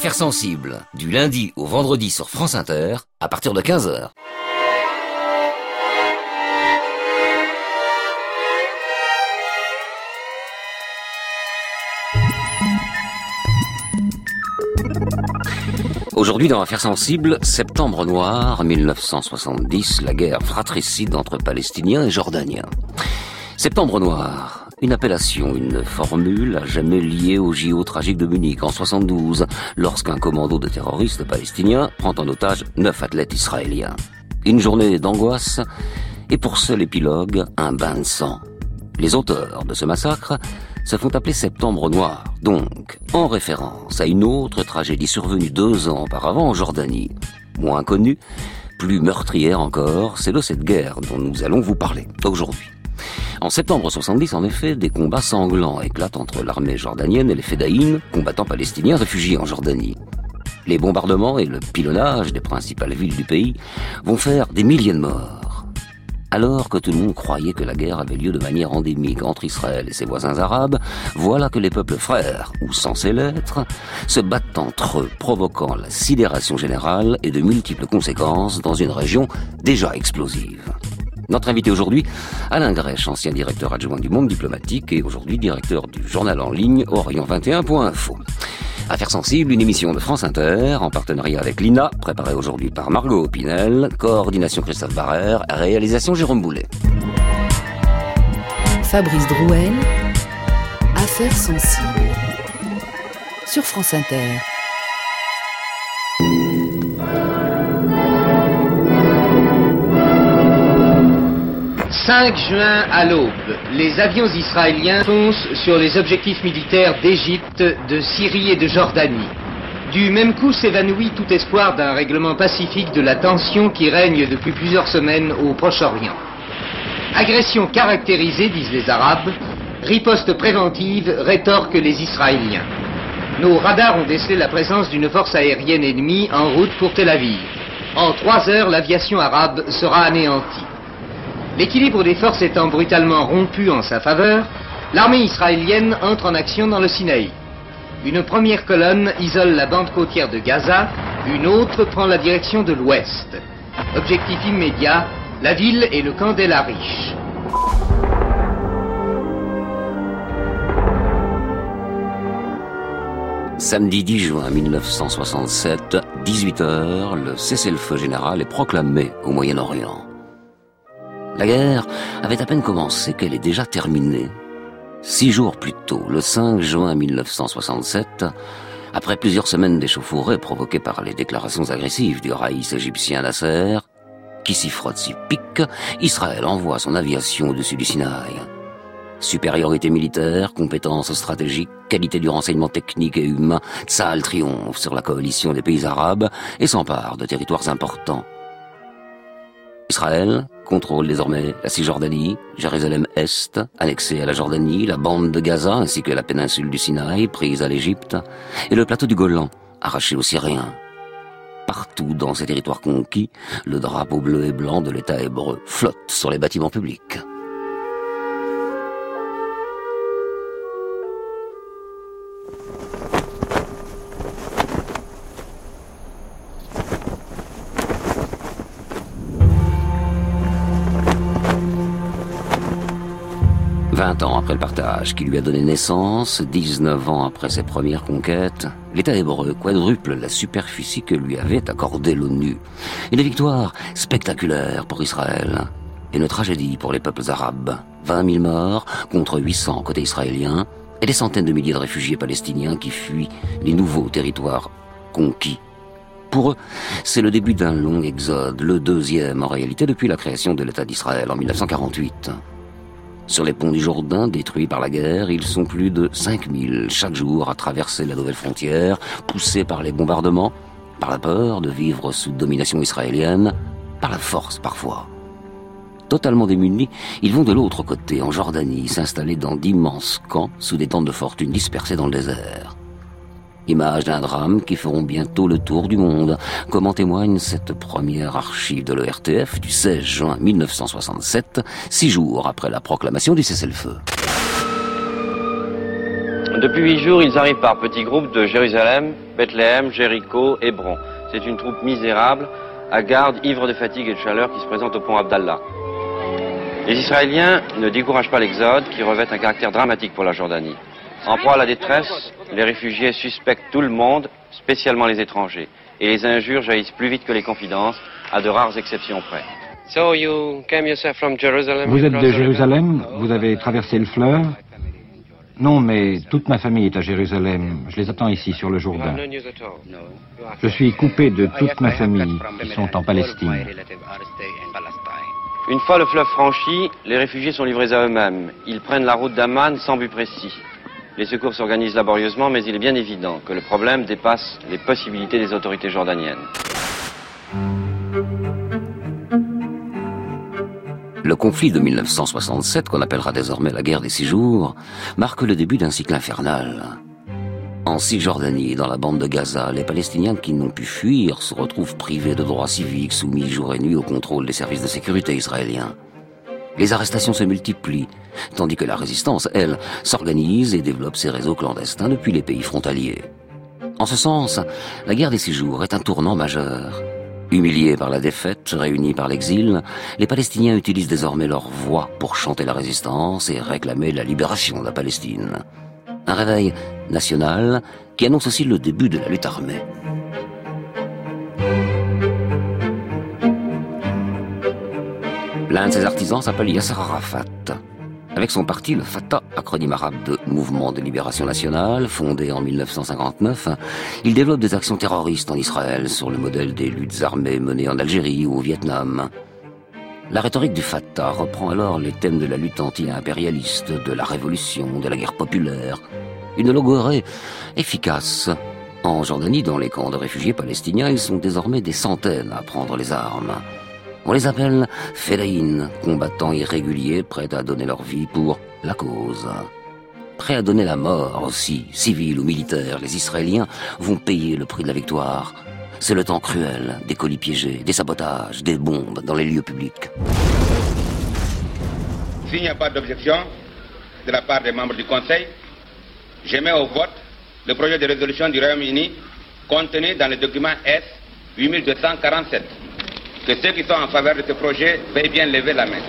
Affaires sensibles, du lundi au vendredi sur France Inter, à partir de 15h. Aujourd'hui dans Affaires sensibles, septembre noir, 1970, la guerre fratricide entre Palestiniens et Jordaniens. Septembre noir, une appellation, une formule à jamais liée au JO tragique de Munich en 72, lorsqu'un commando de terroristes palestiniens prend en otage 9 athlètes israéliens. Une journée d'angoisse et pour seul épilogue, un bain de sang. Les auteurs de ce massacre se font appeler Septembre noir, donc en référence à une autre tragédie survenue 2 ans auparavant en Jordanie. Moins connue, plus meurtrière encore, c'est de cette guerre dont nous allons vous parler aujourd'hui. En septembre 70, en effet, des combats sanglants éclatent entre l'armée jordanienne et les Fédaïnes, combattants palestiniens réfugiés en Jordanie. Les bombardements et le pilonnage des principales villes du pays vont faire des milliers de morts. Alors que tout le monde croyait que la guerre avait lieu de manière endémique entre Israël et ses voisins arabes, voilà que les peuples frères, ou censés l'être, se battent entre eux, provoquant la sidération générale et de multiples conséquences dans une région déjà explosive. Notre invité aujourd'hui, Alain Grèche, ancien directeur adjoint du Monde diplomatique et aujourd'hui directeur du journal en ligne Orient21.info. Affaires sensibles, une émission de France Inter, en partenariat avec l'INA, préparée aujourd'hui par Margot Opinel, coordination Christophe Barrère, réalisation Jérôme Boulet. Fabrice Drouel, Affaires sensibles, sur France Inter. « 5 juin à l'aube, les avions israéliens foncent sur les objectifs militaires d'Égypte, de Syrie et de Jordanie. Du même coup s'évanouit tout espoir d'un règlement pacifique de la tension qui règne depuis plusieurs semaines au Proche-Orient. Agression caractérisée, disent les Arabes, riposte préventive, rétorquent les Israéliens. Nos radars ont décelé la présence d'une force aérienne ennemie en route pour Tel Aviv. En 3 heures, l'aviation arabe sera anéantie. L'équilibre des forces étant brutalement rompu en sa faveur, l'armée israélienne entre en action dans le Sinaï. Une première colonne isole la bande côtière de Gaza, une autre prend la direction de l'ouest. Objectif immédiat, la ville et le camp d'El Arish. Samedi 10 juin 1967, 18h, le cessez-le-feu général est proclamé au Moyen-Orient. La guerre avait à peine commencé qu'elle est déjà terminée. 6 jours plus tôt, le 5 juin 1967, après plusieurs semaines d'échauffourées provoquées par les déclarations agressives du raïs égyptien Nasser, qui s'y frotte, s'y pique, Israël envoie son aviation au-dessus du Sinaï. Supériorité militaire, compétences stratégiques, qualité du renseignement technique et humain, Tsahal triomphe sur la coalition des pays arabes et s'empare de territoires importants. Israël contrôle désormais la Cisjordanie, Jérusalem-Est, annexée à la Jordanie, la bande de Gaza ainsi que la péninsule du Sinaï, prise à l'Égypte, et le plateau du Golan, arraché aux Syriens. Partout dans ces territoires conquis, le drapeau bleu et blanc de l'État hébreu flotte sur les bâtiments publics. Ans après le partage qui lui a donné naissance, 19 ans après ses premières conquêtes, l'État hébreu quadruple la superficie que lui avait accordée l'ONU. Une victoire spectaculaire pour Israël. Et une tragédie pour les peuples arabes. 20 000 morts contre 800 côté israélien et des centaines de milliers de réfugiés palestiniens qui fuient les nouveaux territoires conquis. Pour eux, c'est le début d'un long exode, le 2e en réalité depuis la création de l'État d'Israël en 1948. Sur les ponts du Jourdain, détruits par la guerre, ils sont plus de 5000 chaque jour à traverser la nouvelle frontière, poussés par les bombardements, par la peur de vivre sous domination israélienne, par la force parfois. Totalement démunis, ils vont de l'autre côté, en Jordanie, s'installer dans d'immenses camps sous des tentes de fortune dispersées dans le désert. Images d'un drame qui feront bientôt le tour du monde, comme en témoigne cette première archive de l'ORTF du 16 juin 1967, 6 jours après la proclamation du cessez-le-feu. Depuis 8 jours, ils arrivent par petits groupes de Jérusalem, Bethléem, Jéricho, Hébron. C'est une troupe misérable, hagarde, ivre de fatigue et de chaleur qui se présente au pont Abdallah. Les Israéliens ne découragent pas l'exode qui revêt un caractère dramatique pour la Jordanie. En proie à la détresse, les réfugiés suspectent tout le monde, spécialement les étrangers. Et les injures jaillissent plus vite que les confidences, à de rares exceptions près. Vous êtes de Jérusalem? Vous avez traversé le fleuve? Non, mais toute ma famille est à Jérusalem. Je les attends ici, sur le Jourdain. Je suis coupé de toute ma famille, qui sont en Palestine. Une fois le fleuve franchi, les réfugiés sont livrés à eux-mêmes. Ils prennent la route d'Amman sans but précis. Les secours s'organisent laborieusement, mais il est bien évident que le problème dépasse les possibilités des autorités jordaniennes. Le conflit de 1967, qu'on appellera désormais la guerre des 6 jours, marque le début d'un cycle infernal. En Cisjordanie, dans la bande de Gaza, les Palestiniens qui n'ont pu fuir se retrouvent privés de droits civiques, soumis jour et nuit au contrôle des services de sécurité israéliens. Les arrestations se multiplient, tandis que la résistance, elle, s'organise et développe ses réseaux clandestins depuis les pays frontaliers. En ce sens, la guerre des 6 jours est un tournant majeur. Humiliés par la défaite, réunis par l'exil, les Palestiniens utilisent désormais leur voix pour chanter la résistance et réclamer la libération de la Palestine. Un réveil national qui annonce aussi le début de la lutte armée. L'un de ses artisans s'appelle Yasser Arafat. Avec son parti, le Fatah, acronyme arabe de Mouvement de Libération Nationale, fondé en 1959, il développe des actions terroristes en Israël sur le modèle des luttes armées menées en Algérie ou au Vietnam. La rhétorique du Fatah reprend alors les thèmes de la lutte anti-impérialiste, de la révolution, de la guerre populaire. Une logorée efficace. En Jordanie, dans les camps de réfugiés palestiniens, ils sont désormais des centaines à prendre les armes. On les appelle Fedaïn, combattants irréguliers prêts à donner leur vie pour la cause. Prêts à donner la mort aussi, civils ou militaires, les Israéliens vont payer le prix de la victoire. C'est le temps cruel, des colis piégés, des sabotages, des bombes dans les lieux publics. S'il n'y a pas d'objection de la part des membres du Conseil, je mets au vote le projet de résolution du Royaume-Uni contenu dans le document S 8247. Que ceux qui sont en faveur de ce projet veuillent bien lever la main.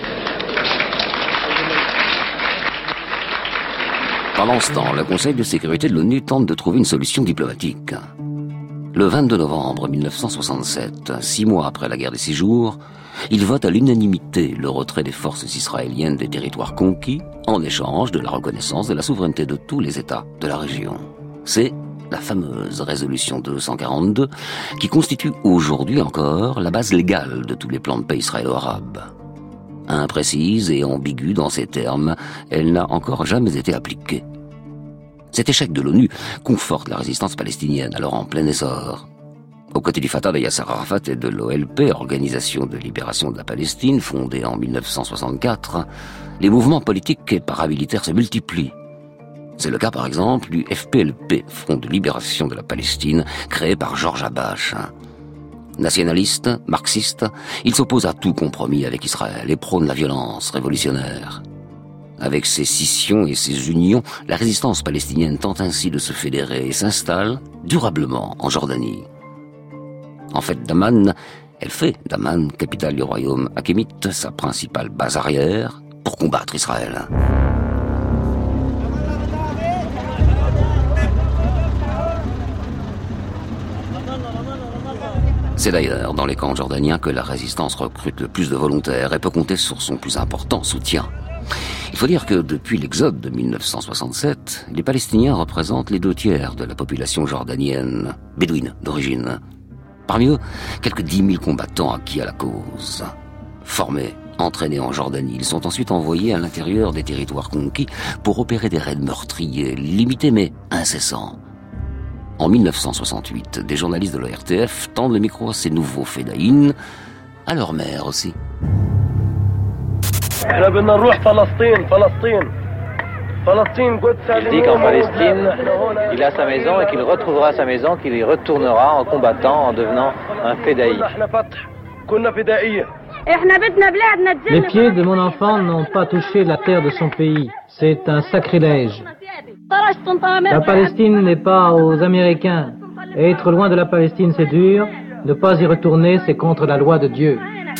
Pendant ce temps, le Conseil de sécurité de l'ONU tente de trouver une solution diplomatique. Le 22 novembre 1967, 6 mois après la guerre des 6 jours, il vote à l'unanimité le retrait des forces israéliennes des territoires conquis en échange de la reconnaissance de la souveraineté de tous les États de la région. C'est la fameuse résolution 242 qui constitue aujourd'hui encore la base légale de tous les plans de paix israélo-arabes. Imprécise et ambiguë dans ses termes, elle n'a encore jamais été appliquée. Cet échec de l'ONU conforte la résistance palestinienne, alors en plein essor. Aux côtés du Fatah de Yasser Arafat et de l'OLP, Organisation de libération de la Palestine, fondée en 1964, les mouvements politiques et paramilitaires se multiplient. C'est le cas par exemple du FPLP, Front de libération de la Palestine, créé par Georges Habash. Nationaliste, marxiste, il s'oppose à tout compromis avec Israël et prône la violence révolutionnaire. Avec ses scissions et ses unions, la résistance palestinienne tente ainsi de se fédérer et s'installe durablement en Jordanie. En fait, Daman, elle fait Daman, capitale du royaume hachémite, sa principale base arrière pour combattre Israël. C'est d'ailleurs dans les camps jordaniens que la résistance recrute le plus de volontaires et peut compter sur son plus important soutien. Il faut dire que depuis l'exode de 1967, les Palestiniens représentent les 2/3 de la population jordanienne, bédouine d'origine. Parmi eux, quelques 10 000 combattants acquis à la cause. Formés, entraînés en Jordanie, ils sont ensuite envoyés à l'intérieur des territoires conquis pour opérer des raids meurtriers, limités mais incessants. En 1968, des journalistes de l'ORTF tendent le micro à ces nouveaux Fedaïn, à leur mère aussi. Il dit qu'en Palestine, il a sa maison et qu'il retrouvera sa maison, qu'il y retournera en combattant, en devenant un Fedaï. Les pieds de mon enfant n'ont pas touché la terre de son pays. C'est un sacrilège. La Palestine n'est pas aux Américains. Être loin de la Palestine, c'est dur. Ne pas y retourner, c'est contre la loi de Dieu.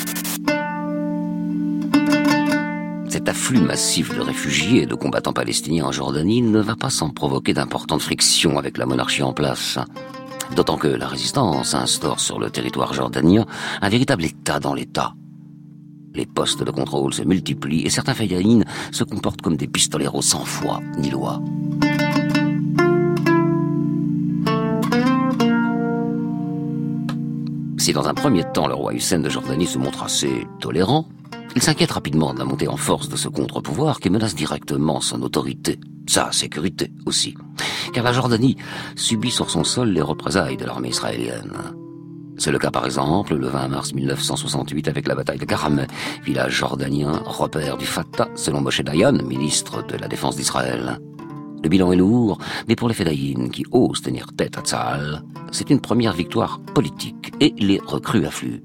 Cet afflux massif de réfugiés et de combattants palestiniens en Jordanie ne va pas sans provoquer d'importantes frictions avec la monarchie en place. D'autant que la résistance instaure sur le territoire jordanien un véritable État dans l'État. Les postes de contrôle se multiplient et certains fedayines se comportent comme des pistoleros sans foi ni loi. Si dans un premier temps le roi Hussein de Jordanie se montre assez tolérant, il s'inquiète rapidement de la montée en force de ce contre-pouvoir qui menace directement son autorité, sa sécurité aussi. Car la Jordanie subit sur son sol les représailles de l'armée israélienne. C'est le cas par exemple le 20 mars 1968 avec la bataille de Karameh, village jordanien, repère du Fatah, selon Moshe Dayan, ministre de la Défense d'Israël. Le bilan est lourd, mais pour les Fedayines qui osent tenir tête à Tzahal, c'est une première victoire politique et les recrues affluent.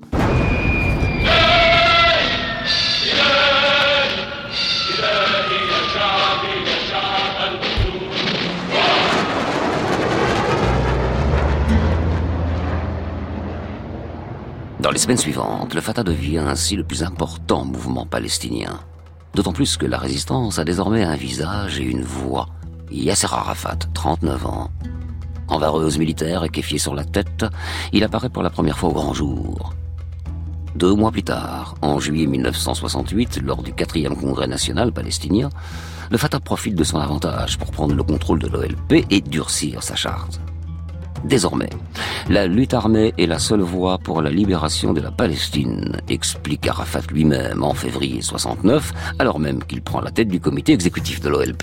Dans les semaines suivantes, le Fatah devient ainsi le plus important mouvement palestinien. D'autant plus que la résistance a désormais un visage et une voix. Yasser Arafat, 39 ans. En vareuse militaire et kéfié sur la tête, il apparaît pour la première fois au grand jour. 2 mois plus tard, en juillet 1968, lors du 4e congrès national palestinien, le Fatah profite de son avantage pour prendre le contrôle de l'OLP et durcir sa charte. Désormais, la lutte armée est la seule voie pour la libération de la Palestine, explique Arafat lui-même en février 69, alors même qu'il prend la tête du comité exécutif de l'OLP.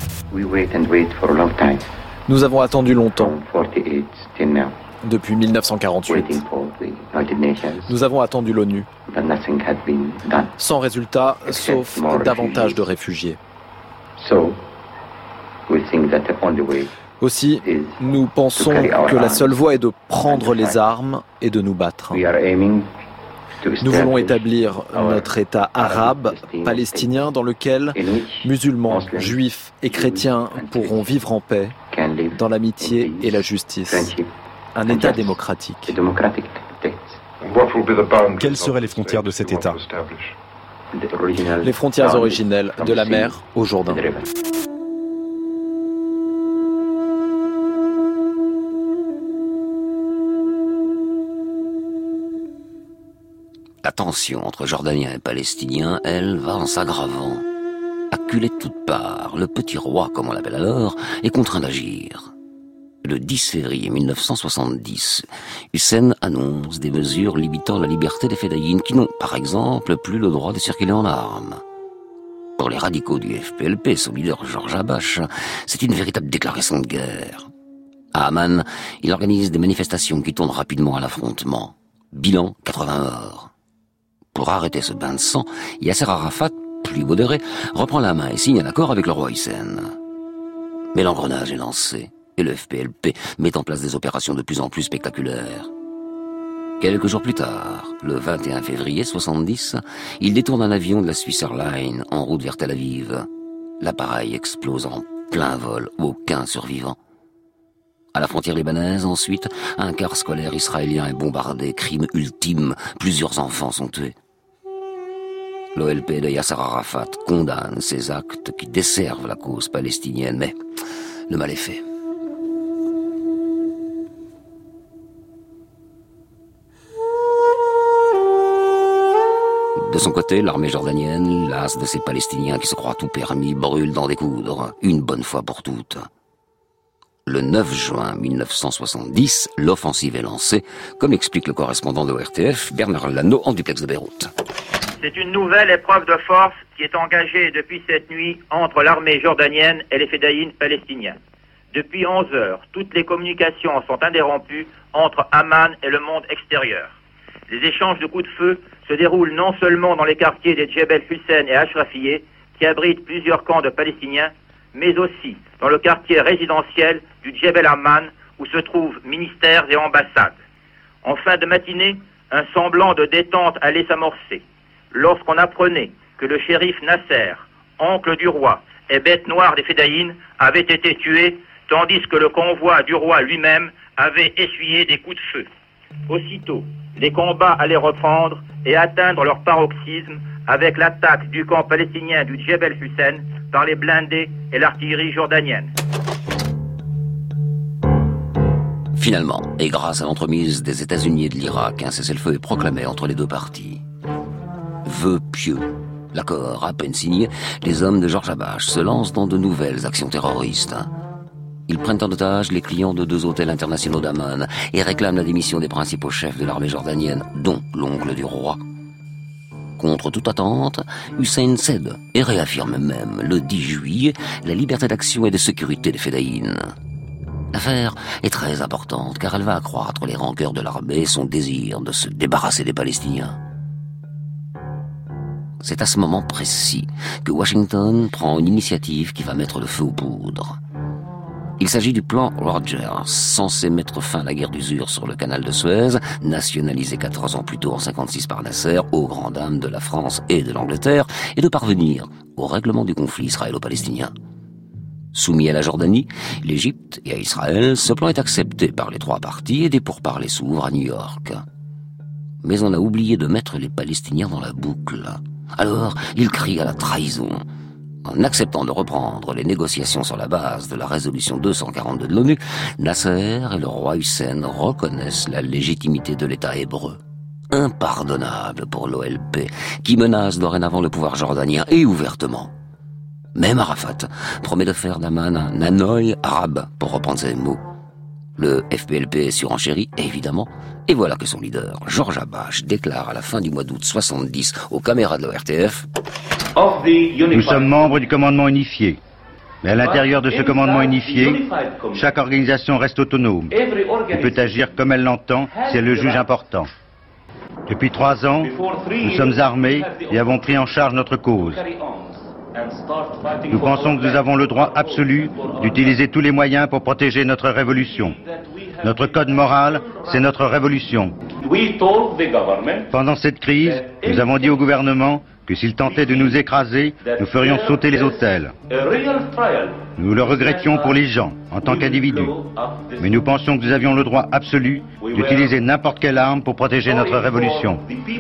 Nous avons attendu longtemps, depuis 1948. Nous avons attendu l'ONU, sans résultat, sauf davantage de réfugiés. Aussi, nous pensons que la seule voie est de prendre les armes et de nous battre. Nous voulons établir notre État arabe, palestinien, dans lequel musulmans, juifs et chrétiens pourront vivre en paix, dans l'amitié et la justice. Un État démocratique. Quelles seraient les frontières de cet État? Les frontières originelles de la mer au Jourdain. La tension entre Jordaniens et Palestiniens, elle, va en s'aggravant. Acculé de toutes parts, le petit roi, comme on l'appelle alors, est contraint d'agir. Le 10 février 1970, Hussein annonce des mesures limitant la liberté des Fedayines qui n'ont, par exemple, plus le droit de circuler en armes. Pour les radicaux du FPLP, son leader Georges Habash, c'est une véritable déclaration de guerre. À Amman, il organise des manifestations qui tournent rapidement à l'affrontement. Bilan, 80 morts. Pour arrêter ce bain de sang, Yasser Arafat, plus modéré, reprend la main et signe un accord avec le roi Hussein. Mais l'engrenage est lancé, et le FPLP met en place des opérations de plus en plus spectaculaires. Quelques jours plus tard, le 21 février 70, il détourne un avion de la Swiss Airlines en route vers Tel Aviv. L'appareil explose en plein vol, aucun survivant. À la frontière libanaise, ensuite, un car scolaire israélien est bombardé, crime ultime, plusieurs enfants sont tués. L'OLP de Yasser Arafat condamne ces actes qui desservent la cause palestinienne, mais le mal est fait. De son côté, l'armée jordanienne, lasse de ces Palestiniens qui se croient tout permis, brûle d'en découdre, une bonne fois pour toutes. Le 9 juin 1970, l'offensive est lancée, comme l'explique le correspondant de ORTF, Bernard Lano, en duplex de Beyrouth. C'est une nouvelle épreuve de force qui est engagée depuis cette nuit entre l'armée jordanienne et les Fedayines palestiniens. Depuis 11 heures, toutes les communications sont interrompues entre Amman et le monde extérieur. Les échanges de coups de feu se déroulent non seulement dans les quartiers des Djebel Hussein et Ashrafiyeh, qui abritent plusieurs camps de Palestiniens, mais aussi dans le quartier résidentiel du Djebel Amman, où se trouvent ministères et ambassades. En fin de matinée, un semblant de détente allait s'amorcer, lorsqu'on apprenait que le shérif Nasser, oncle du roi, et bête noire des Fédayines avaient été tués, tandis que le convoi du roi lui-même avait essuyé des coups de feu. Aussitôt, les combats allaient reprendre et atteindre leur paroxysme avec l'attaque du camp palestinien du Djebel Hussein par les blindés et l'artillerie jordanienne. Finalement, et grâce à l'entremise des États-Unis et de l'Irak, un cessez-le-feu est proclamé entre les deux parties. Vœu pieux. L'accord à peine signé, les hommes de Georges Habash se lancent dans de nouvelles actions terroristes. Ils prennent en otage les clients de 2 hôtels internationaux d'Amman et réclament la démission des principaux chefs de l'armée jordanienne, dont l'oncle du roi. Contre toute attente, Hussein cède et réaffirme même, le 10 juillet, la liberté d'action et de sécurité des Fédayines. L'affaire est très importante car elle va accroître les rancœurs de l'armée et son désir de se débarrasser des Palestiniens. C'est à ce moment précis que Washington prend une initiative qui va mettre le feu aux poudres. Il s'agit du plan Rogers, censé mettre fin à la guerre d'usure sur le canal de Suez, nationalisé 14 ans plus tôt en 1956 par Nasser, aux grandes dames de la France et de l'Angleterre, et de parvenir au règlement du conflit israélo-palestinien. Soumis à la Jordanie, l'Égypte et à Israël, ce plan est accepté par les 3 parties et des pourparlers s'ouvrent à New York. Mais on a oublié de mettre les Palestiniens dans la boucle. Alors, ils crient à la trahison. En acceptant de reprendre les négociations sur la base de la résolution 242 de l'ONU, Nasser et le roi Hussein reconnaissent la légitimité de l'État hébreu. Impardonnable pour l'OLP, qui menace dorénavant le pouvoir jordanien et ouvertement. Même Arafat promet de faire d'Amman un Hanoï arabe, pour reprendre ses mots. Le FPLP surenchérit, évidemment, et voilà que son leader, Georges Habash, déclare à la fin du mois d'août 70 aux caméras de l'ORTF: Nous sommes membres du commandement unifié. Mais à l'intérieur de ce commandement unifié, chaque organisation reste autonome et peut agir comme elle l'entend si elle le juge important. Depuis 3 ans, nous sommes armés et avons pris en charge notre cause. Nous pensons que nous avons le droit absolu d'utiliser tous les moyens pour protéger notre révolution. Notre code moral, c'est notre révolution. Pendant cette crise, nous avons dit au gouvernement que s'il tentait de nous écraser, nous ferions sauter les hôtels. Nous le regrettions pour les gens, en tant qu'individus. Mais nous pensions que nous avions le droit absolu d'utiliser n'importe quelle arme pour protéger notre révolution.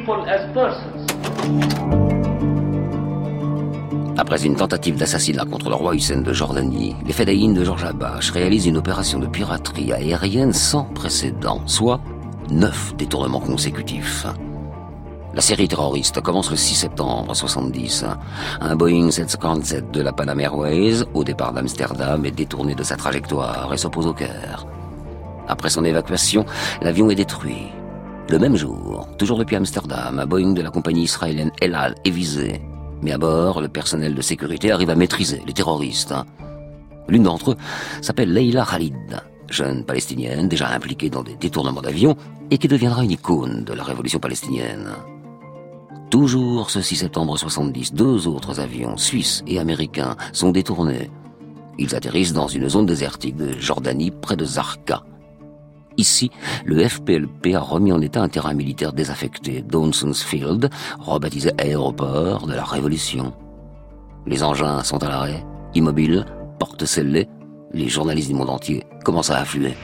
Après une tentative d'assassinat contre le roi Hussein de Jordanie, les Fédayines de Georges Habash réalisent une opération de piraterie aérienne sans précédent, soit 9 détournements consécutifs. La série terroriste commence le 6 septembre 70. Un Boeing 747 de la Pan Am Airways, au départ d'Amsterdam, est détourné de sa trajectoire et s'oppose au Caire. Après son évacuation, l'avion est détruit. Le même jour, toujours depuis Amsterdam, un Boeing de la compagnie israélienne El Al est visé. Mais à bord, le personnel de sécurité arrive à maîtriser les terroristes. L'une d'entre eux s'appelle Leila Khalid, jeune palestinienne déjà impliquée dans des détournements d'avions et qui deviendra une icône de la révolution palestinienne. Toujours ce 6 septembre 70, 2 autres avions, suisses et américains, sont détournés. Ils atterrissent dans une zone désertique de Jordanie près de Zarqa. Ici, le FPLP a remis en état un terrain militaire désaffecté, Dawson's Field, rebaptisé aéroport de la Révolution. Les engins sont à l'arrêt, immobiles, portes scellées. Les journalistes du monde entier commencent à affluer.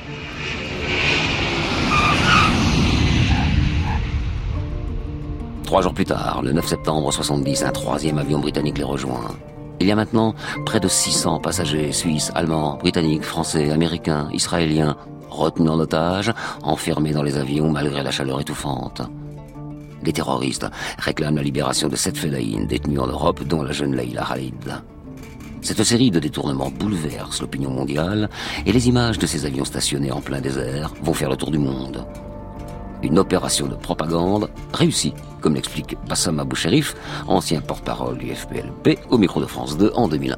Trois jours plus tard, le 9 septembre 70, un 3e avion britannique les rejoint. Il y a maintenant près de 600 passagers suisses, allemands, britanniques, français, américains, israéliens, retenus en otage, enfermés dans les avions malgré la chaleur étouffante. Les terroristes réclament la libération de 7 Fédayines détenus en Europe, dont la jeune Leila Khalid. Cette série de détournements bouleverse l'opinion mondiale et les images de ces avions stationnés en plein désert vont faire le tour du monde. Une opération de propagande réussie, comme l'explique Bassam Abou Sherif, ancien porte-parole du FPLP, au micro de France 2 en 2001.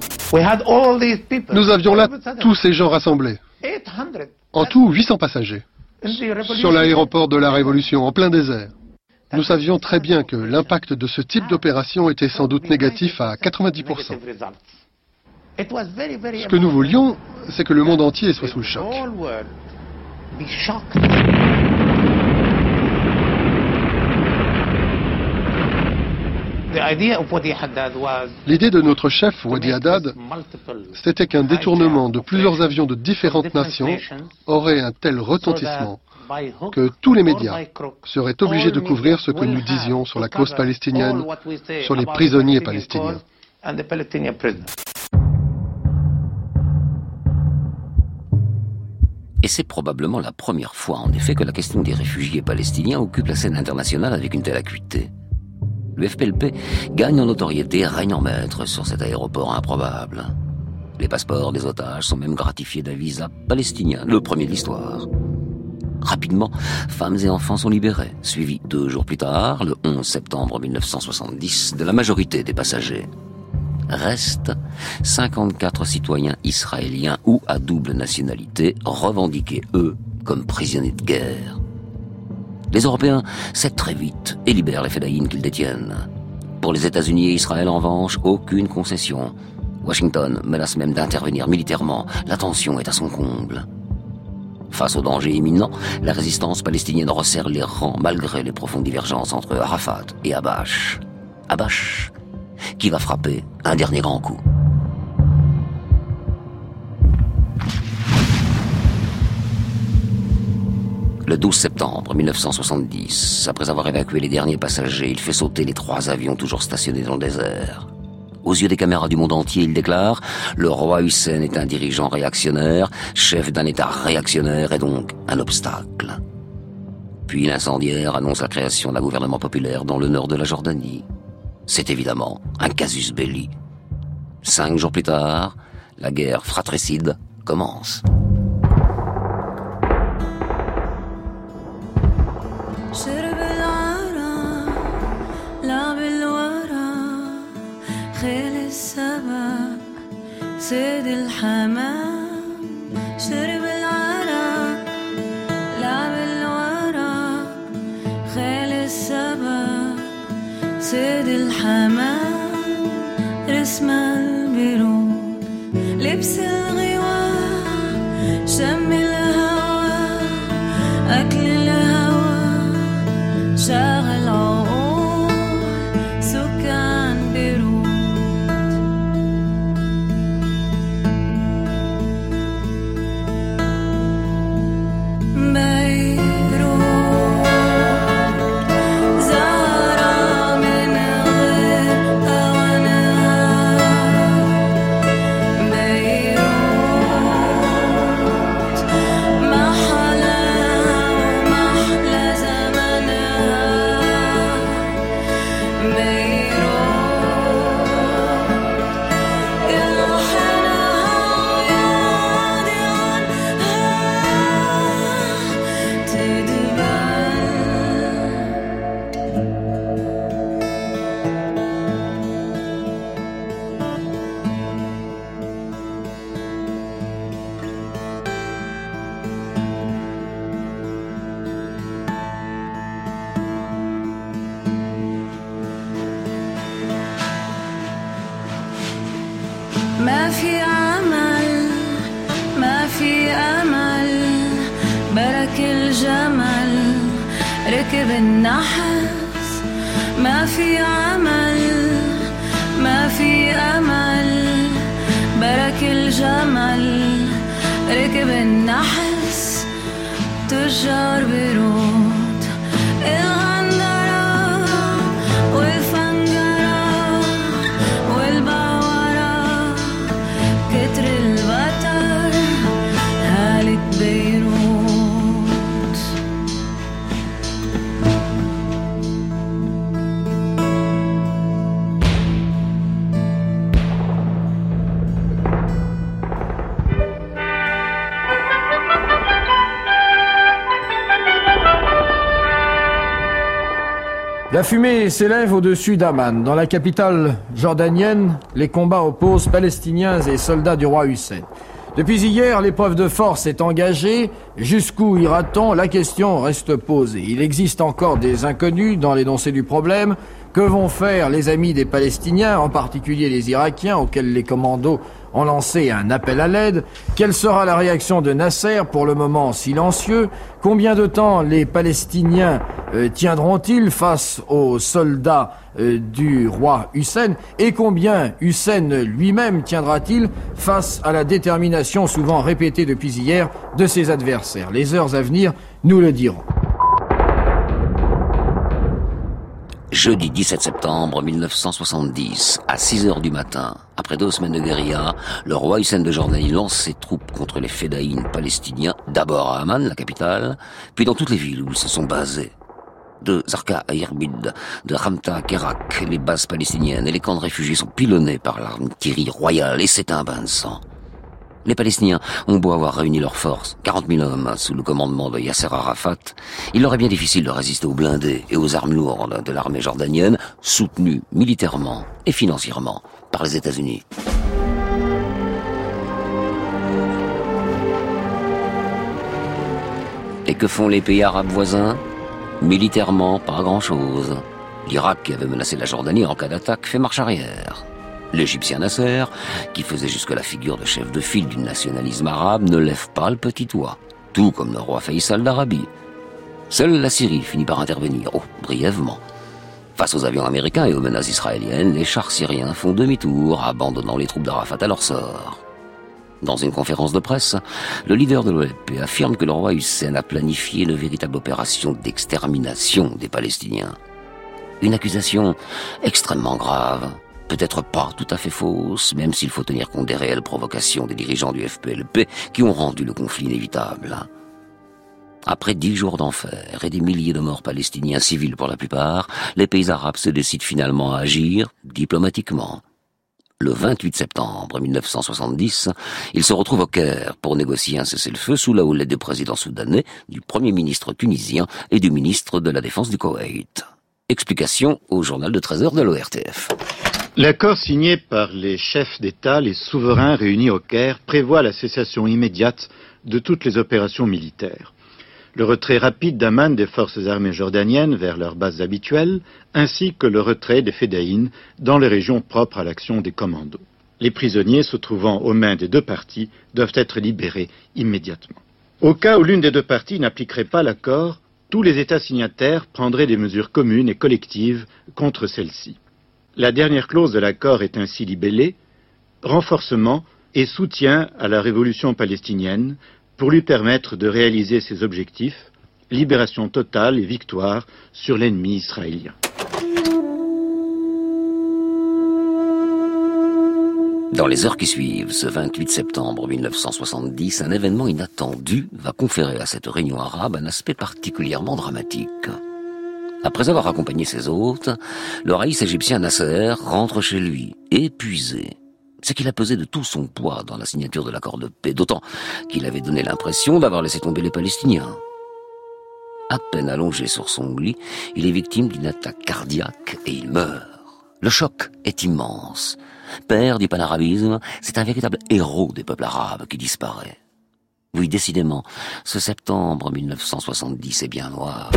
Nous avions là tous ces gens rassemblés. En tout, 800 passagers. Sur l'aéroport de la Révolution, en plein désert. Nous savions très bien que l'impact de ce type d'opération était sans doute négatif à 90%. Ce que nous voulions, c'est que le monde entier soit sous le choc. L'idée de notre chef, Wadi Haddad, c'était qu'un détournement de plusieurs avions de différentes nations aurait un tel retentissement que tous les médias seraient obligés de couvrir ce que nous disions sur la cause palestinienne, sur les prisonniers palestiniens. Et c'est probablement la première fois, en effet, que la question des réfugiés palestiniens occupe la scène internationale avec une telle acuité. Le FPLP gagne en notoriété et règne en maître sur cet aéroport improbable. Les passeports des otages sont même gratifiés d'un visa palestinien, le premier de l'histoire. Rapidement, femmes et enfants sont libérés, suivis 2 jours plus tard, le 11 septembre 1970, de la majorité des passagers. Restent 54 citoyens israéliens ou à double nationalité, revendiqués, eux, comme prisonniers de guerre. Les Européens cèdent très vite et libèrent les fédayines qu'ils détiennent. Pour les États-Unis et Israël, en revanche, aucune concession. Washington menace même d'intervenir militairement. La tension est à son comble. Face au danger imminent, la résistance palestinienne resserre les rangs malgré les profondes divergences entre Arafat et Abbas. Abbas, qui va frapper un dernier grand coup. Le 12 septembre 1970, après avoir évacué les derniers passagers, il fait sauter les 3 avions toujours stationnés dans le désert. Aux yeux des caméras du monde entier, il déclare « Le roi Hussein est un dirigeant réactionnaire, chef d'un État réactionnaire et donc un obstacle. » Puis l'incendiaire annonce la création d'un gouvernement populaire dans le nord de la Jordanie. C'est évidemment un casus belli. 5 jours plus tard, la guerre fratricide commence. سيد الحمام شرب العرق لعب الورق خيل السبق سيد الحمام رسم البرود لبس الغواء شم الهوى أكل الهوى شاغل عقول سكان بيروت ما في عمل ما في أمل برك الجمل ركب النحس ما في عمل ما في أمل برك الجمل ركب النحس تجار بيروت الغندرة والفنجرة والباورة كتر البطر هالة بيروت La fumée s'élève au-dessus d'Amman. Dans la capitale jordanienne, les combats opposent Palestiniens et soldats du roi Hussein. Depuis hier, l'épreuve de force est engagée. Jusqu'où ira-t-on? La question reste posée. Il existe encore des inconnus dans l'énoncé du problème. Que vont faire les amis des Palestiniens, en particulier les Irakiens, auxquels les commandos ont lancé un appel à l'aide. Quelle sera la réaction de Nasser, pour le moment silencieux? Combien de temps les Palestiniens tiendront-ils face aux soldats du roi Hussein? Et combien Hussein lui-même tiendra-t-il face à la détermination souvent répétée depuis hier de ses adversaires? Les heures à venir nous le diront. Jeudi 17 septembre 1970, à 6h du matin, après 2 semaines de guérilla, le roi Hussein de Jordanie lance ses troupes contre les fédayines palestiniens, d'abord à Amman, la capitale, puis dans toutes les villes où ils se sont basés. De Zarqa à Irbid, de Hamta à Kerak, les bases palestiniennes et les camps de réfugiés sont pilonnés par l'artillerie royale et c'est un bain de sang. Les Palestiniens ont beau avoir réuni leurs forces, 40 000 hommes sous le commandement de Yasser Arafat, il leur est bien difficile de résister aux blindés et aux armes lourdes de l'armée jordanienne, soutenue militairement et financièrement par les États-Unis. Et que font les pays arabes voisins? Militairement, pas grand-chose. L'Irak, qui avait menacé la Jordanie en cas d'attaque, fait marche arrière. L'Égyptien Nasser, qui faisait jusque la figure de chef de file du nationalisme arabe, ne lève pas le petit doigt, tout comme le roi Faisal d'Arabie. Seule la Syrie finit par intervenir, brièvement. Face aux avions américains et aux menaces israéliennes, les chars syriens font demi-tour, abandonnant les troupes d'Arafat à leur sort. Dans une conférence de presse, le leader de l'OLP affirme que le roi Hussein a planifié une véritable opération d'extermination des Palestiniens. Une accusation extrêmement grave. Peut-être pas tout à fait fausse, même s'il faut tenir compte des réelles provocations des dirigeants du FPLP qui ont rendu le conflit inévitable. Après 10 jours d'enfer et des milliers de morts palestiniens civils pour la plupart, les pays arabes se décident finalement à agir diplomatiquement. Le 28 septembre 1970, ils se retrouvent au Caire pour négocier un cessez-le-feu sous la houlette du président soudanais, du premier ministre tunisien et du ministre de la Défense du Koweït. Explication au journal de 13h de l'ORTF. L'accord signé par les chefs d'État, les souverains réunis au Caire, prévoit la cessation immédiate de toutes les opérations militaires. Le retrait rapide d'Amman des forces armées jordaniennes vers leurs bases habituelles, ainsi que le retrait des fédayines dans les régions propres à l'action des commandos. Les prisonniers se trouvant aux mains des deux parties doivent être libérés immédiatement. Au cas où l'une des deux parties n'appliquerait pas l'accord, tous les États signataires prendraient des mesures communes et collectives contre celle-ci. La dernière clause de l'accord est ainsi libellée « Renforcement et soutien à la révolution palestinienne pour lui permettre de réaliser ses objectifs, libération totale et victoire sur l'ennemi israélien. » Dans les heures qui suivent, ce 28 septembre 1970, un événement inattendu va conférer à cette réunion arabe un aspect particulièrement dramatique. Après avoir accompagné ses hôtes, le raïs égyptien Nasser rentre chez lui, épuisé. C'est qu'il a pesé de tout son poids dans la signature de l'accord de paix, d'autant qu'il avait donné l'impression d'avoir laissé tomber les Palestiniens. À peine allongé sur son lit, il est victime d'une attaque cardiaque et il meurt. Le choc est immense. Père du panarabisme, c'est un véritable héros des peuples arabes qui disparaît. Oui, décidément, ce septembre 1970 est bien noir.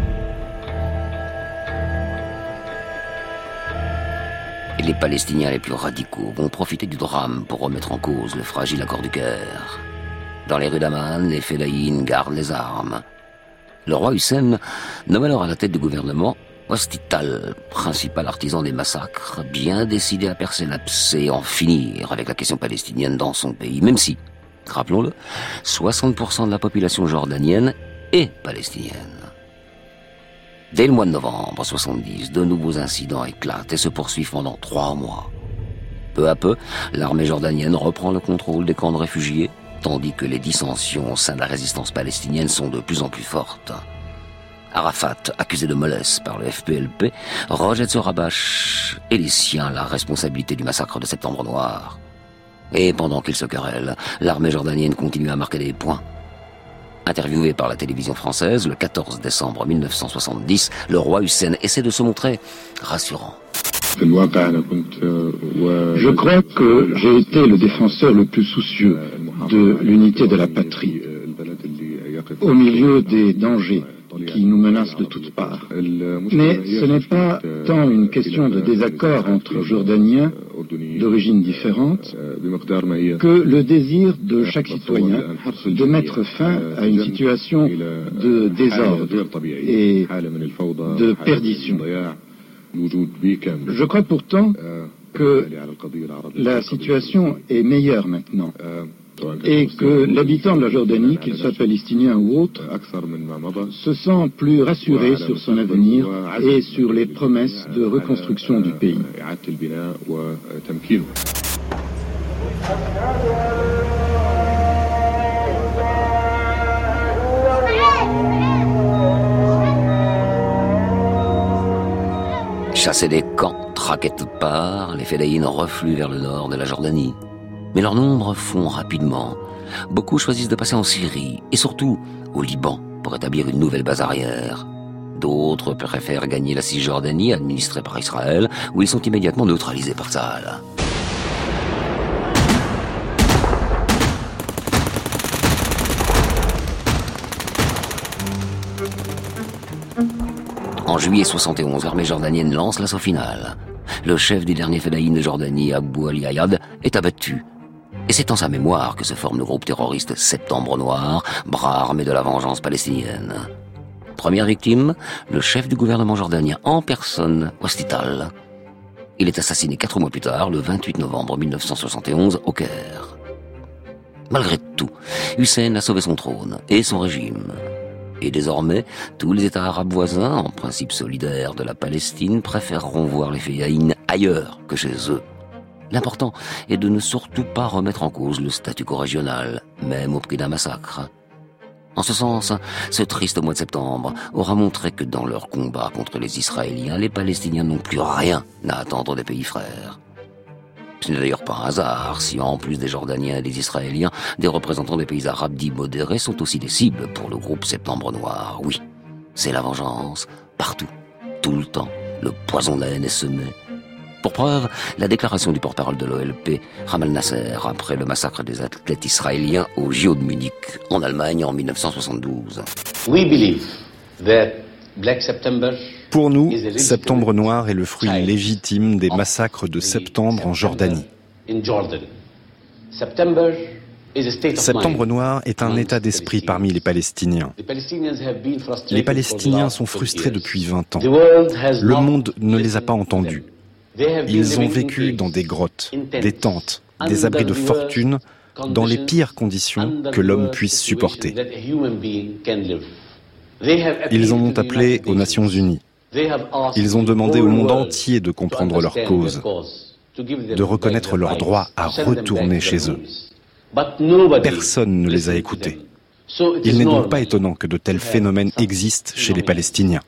Et les Palestiniens les plus radicaux vont profiter du drame pour remettre en cause le fragile accord du Caire. Dans les rues d'Amman, les fédayines gardent les armes. Le roi Hussein nomme alors à la tête du gouvernement Wastital, principal artisan des massacres, bien décidé à percer l'abcès et en finir avec la question palestinienne dans son pays, même si, rappelons-le, 60% de la population jordanienne est palestinienne. Dès le mois de novembre 70, de nouveaux incidents éclatent et se poursuivent pendant 3 mois. Peu à peu, l'armée jordanienne reprend le contrôle des camps de réfugiés, tandis que les dissensions au sein de la résistance palestinienne sont de plus en plus fortes. Arafat, accusé de mollesse par le FPLP, rejette sur Rabach et les siens la responsabilité du massacre de Septembre Noir. Et pendant qu'ils se querellent, l'armée jordanienne continue à marquer des points. Interviewé par la télévision française le 14 décembre 1970, le roi Hussein essaie de se montrer rassurant. Je crois que j'ai été le défenseur le plus soucieux de l'unité de la patrie, au milieu des dangers qui nous menacent de toutes parts. Mais ce n'est pas tant une question de désaccord entre Jordaniens d'origines différentes que le désir de chaque citoyen de mettre fin à une situation de désordre et de perdition. Je crois pourtant que la situation est meilleure maintenant et que l'habitant de la Jordanie, qu'il soit palestinien ou autre, se sent plus rassuré sur son avenir et sur les promesses de reconstruction du pays. Chassés des camps, traqués de toutes parts, les Fedayines refluent vers le nord de la Jordanie. Mais leur nombre fond rapidement. Beaucoup choisissent de passer en Syrie, et surtout au Liban, pour établir une nouvelle base arrière. D'autres préfèrent gagner la Cisjordanie, administrée par Israël, où ils sont immédiatement neutralisés par Tsahal. En juillet 71, l'armée jordanienne lance l'assaut final. Le chef du dernier Fedayine de Jordanie, Abu Ali Ayad, est abattu. Et c'est en sa mémoire que se forme le groupe terroriste Septembre Noir, bras armé de la vengeance palestinienne. Première victime, le chef du gouvernement jordanien en personne, Wastital. Il est assassiné 4 mois plus tard, le 28 novembre 1971, au Caire. Malgré tout, Hussein a sauvé son trône et son régime. Et désormais, tous les États arabes voisins, en principe solidaires de la Palestine, préféreront voir les Fedayines ailleurs que chez eux. L'important est de ne surtout pas remettre en cause le statu quo régional, même au prix d'un massacre. En ce sens, ce triste mois de septembre aura montré que dans leur combat contre les Israéliens, les Palestiniens n'ont plus rien à attendre des pays frères. Ce n'est d'ailleurs pas un hasard si, en plus des Jordaniens et des Israéliens, des représentants des pays arabes dits modérés sont aussi des cibles pour le groupe Septembre Noir. Oui, c'est la vengeance, partout, tout le temps, le poison de la haine est semé. Pour preuve, la déclaration du porte-parole de l'OLP, Jamal Nasser, après le massacre des athlètes israéliens au JO de Munich, en Allemagne, en 1972. We believe that Black September Pour nous, Septembre Noir est le fruit légitime des massacres de septembre en Jordanie. Septembre Noir est un état d'esprit parmi les Palestiniens. Les Palestiniens sont frustrés depuis 20 ans. Le monde ne les a pas entendus. Ils ont vécu dans des grottes, des tentes, des abris de fortune, dans les pires conditions que l'homme puisse supporter. Ils en ont appelé aux Nations Unies. Ils ont demandé au monde entier de comprendre leur cause, de reconnaître leur droit à retourner chez eux. Personne ne les a écoutés. Il n'est donc pas étonnant que de tels phénomènes existent chez les Palestiniens.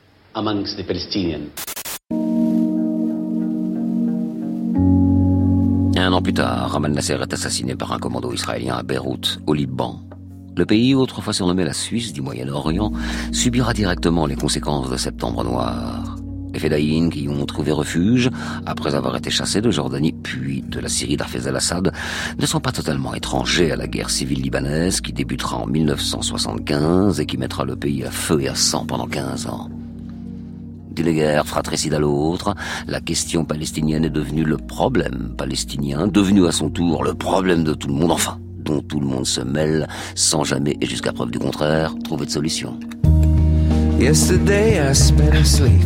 Un an plus tard, Jamal Nasser est assassiné par un commando israélien à Beyrouth, au Liban. Le pays, autrefois surnommé la Suisse du Moyen-Orient, subira directement les conséquences de Septembre Noir. Les Fedayines qui y ont trouvé refuge, après avoir été chassés de Jordanie puis de la Syrie d'Hafez al-Assad, ne sont pas totalement étrangers à la guerre civile libanaise qui débutera en 1975 et qui mettra le pays à feu et à sang pendant 15 ans. D'une guerre fratricide à l'autre, la question palestinienne est devenue le problème palestinien, devenu à son tour le problème de tout le monde, enfin, dont tout le monde se mêle sans jamais, et jusqu'à preuve du contraire, trouver de solution. Yesterday I spent asleep.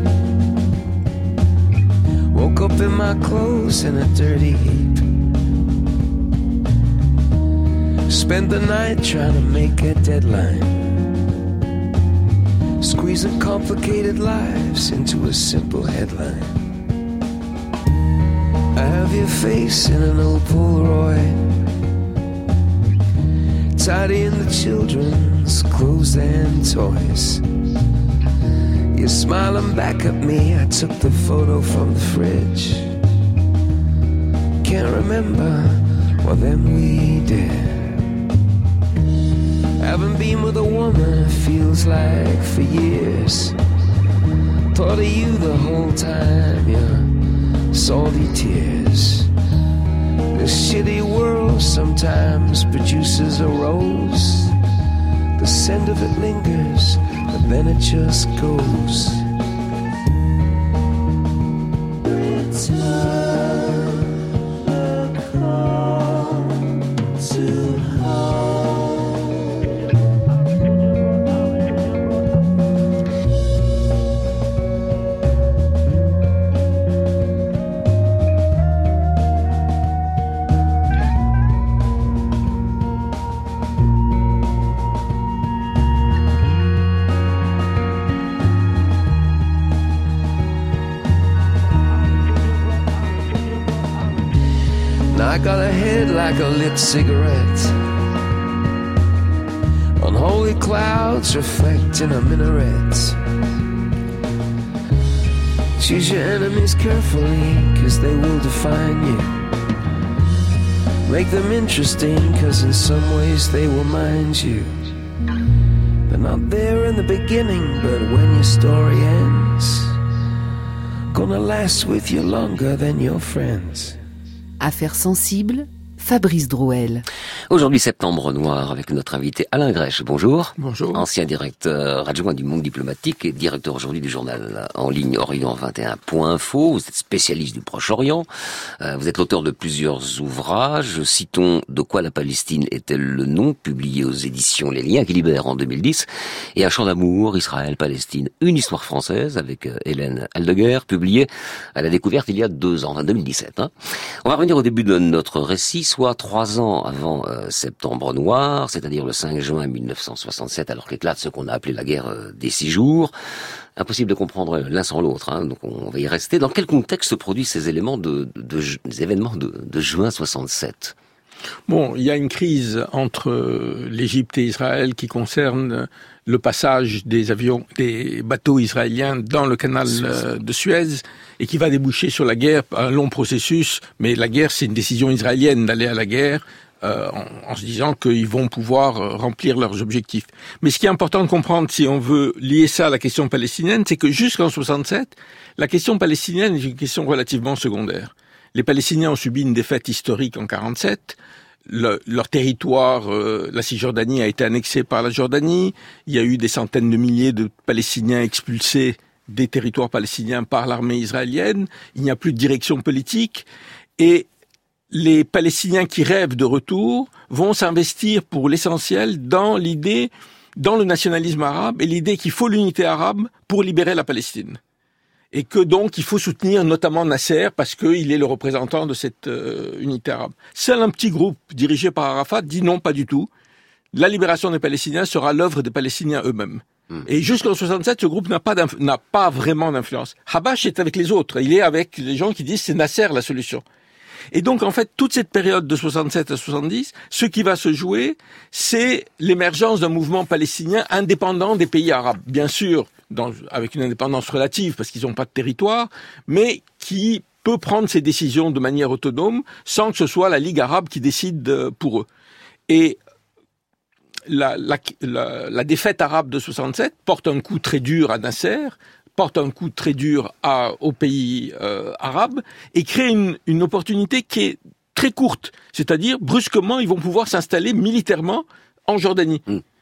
Woke up in my clothes in a dirty heap. Spent the night trying to make a deadline. Squeezing complicated lives into a simple headline. I have your face in an old Polaroid, tidying the children's clothes and toys. You're smiling back at me, I took the photo from the fridge. Can't remember, well then we did. Haven't been with a woman, it feels like for years. Thought of you the whole time, your salty tears. This shitty world sometimes produces a rose. The scent of it lingers, but then it just goes. Return the call. I got a head like a lit cigarette. Unholy clouds reflecting a minaret. Choose your enemies carefully, 'cause they will define you. Make them interesting, 'cause in some ways they will mind you. They're not there in the beginning, but when your story ends, gonna last with you longer than your friends. Affaires sensibles, Fabrice Drouel. Aujourd'hui, Septembre Noir, avec notre invité Alain Grèche. Bonjour. Bonjour. Ancien directeur adjoint du Monde diplomatique et directeur aujourd'hui du journal en ligne Orient21.info. Vous êtes spécialiste du Proche-Orient. Vous êtes l'auteur de plusieurs ouvrages. Citons De quoi la Palestine est-elle le nom, publié aux éditions Les Liens qui libèrent en 2010. Et Un chant d'amour, Israël-Palestine, une histoire française, avec Hélène Aldeguer, publié à la découverte il y a 2 ans, en 2017. On va revenir au début de notre récit, soit 3 ans avant Septembre Noir, c'est-à-dire le 5 juin 1967, alors qu'éclate ce qu'on a appelé la guerre des 6 jours. Impossible de comprendre l'un sans l'autre, donc on va y rester. Dans quel contexte se produisent ces éléments des événements de juin 67 ? Bon, il y a une crise entre l'Égypte et Israël qui concerne le passage des bateaux israéliens dans le canal de Suez et qui va déboucher sur la guerre, un long processus, mais la guerre, c'est une décision israélienne d'aller à la guerre en se disant qu'ils vont pouvoir remplir leurs objectifs. Mais ce qui est important de comprendre, si on veut lier ça à la question palestinienne, c'est que jusqu'en 67, la question palestinienne est une question relativement secondaire. Les Palestiniens ont subi une défaite historique en 47. Leur territoire, la Cisjordanie, a été annexée par la Jordanie. Il y a eu des centaines de milliers de Palestiniens expulsés des territoires palestiniens par l'armée israélienne. Il n'y a plus de direction politique. Et les Palestiniens qui rêvent de retour vont s'investir pour l'essentiel dans le nationalisme arabe et l'idée qu'il faut l'unité arabe pour libérer la Palestine. Et que donc il faut soutenir notamment Nasser parce qu'il est le représentant de cette unité arabe. Seul un petit groupe dirigé par Arafat dit non, pas du tout. La libération des Palestiniens sera l'œuvre des Palestiniens eux-mêmes. Et jusqu'en 67, ce groupe n'a pas vraiment d'influence. Habash est avec les autres. Il est avec les gens qui disent c'est Nasser la solution. Et donc, en fait, toute cette période de 67 à 70, ce qui va se jouer, c'est l'émergence d'un mouvement palestinien indépendant des pays arabes. Bien sûr, avec une indépendance relative, parce qu'ils n'ont pas de territoire, mais qui peut prendre ses décisions de manière autonome, sans que ce soit la Ligue arabe qui décide pour eux. Et la défaite arabe de 67 porte un coup très dur à Nasser, porte un coup très dur aux pays arabes et crée une opportunité qui est très courte. C'est-à-dire, brusquement, ils vont pouvoir s'installer militairement en Jordanie.